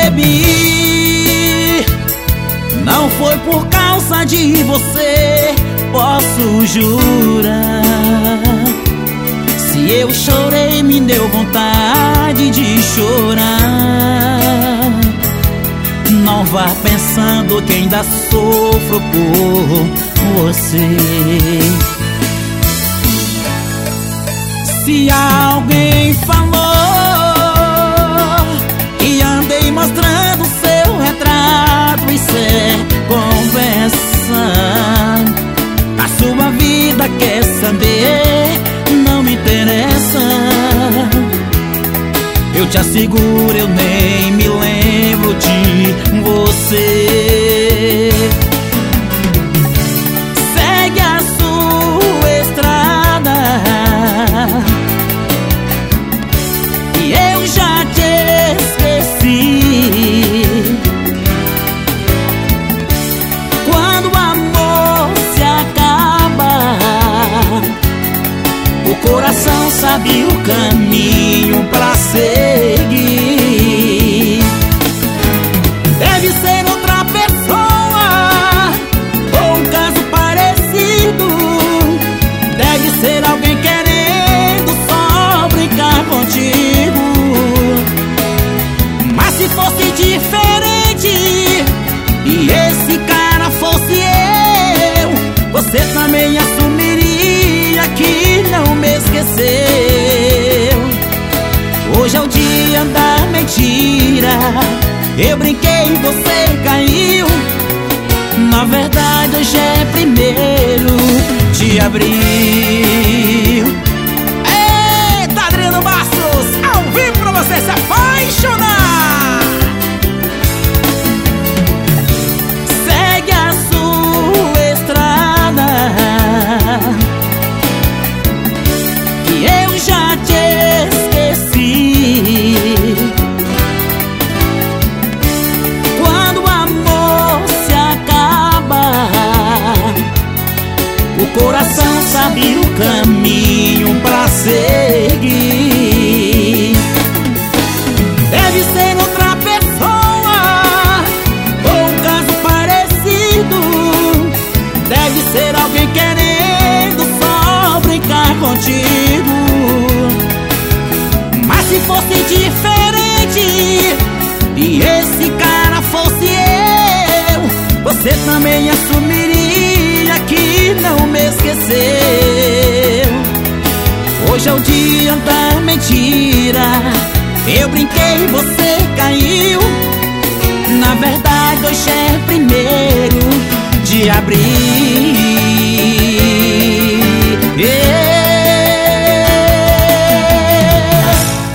bebi. Não foi por causa de você, posso jurar. Se eu chorei, me deu vontade de chorar. Não vá pensando que ainda sofro por você. Se alguém falou que andei mostrando seu retrato, isso é conversa. A sua vida quer saber, não me interessa. Eu te asseguro, eu nem me lembro de você. Segue a sua estrada e eu já te esqueci. Quando o amor se acaba, o coração sabe o caminho pra seguir. Deve ser outra pessoa ou um caso parecido. Deve ser alguém querendo só brincar contigo. Mas se fosse diferente e esse cara fosse eu, você também assumiria que não me esqueceu. Hoje é o dia da mentira. Eu brinquei e você caiu. Na verdade hoje é 1º de abril. Eita, Adriano Bastos, ao vivo pra você se apaixonar. Segue a sua estrada e eu já te esqueci. Quando o amor se acaba, o coração sabe o caminho pra seguir. Deve ser outra pessoa ou um caso parecido. Deve ser alguém querendo só brincar contigo. Mas se fosse diferente e esse cara fosse eu, você também assumiria que não me esqueceu. Hoje é o dia da mentira. Eu brinquei e você caiu. Na verdade hoje é 1º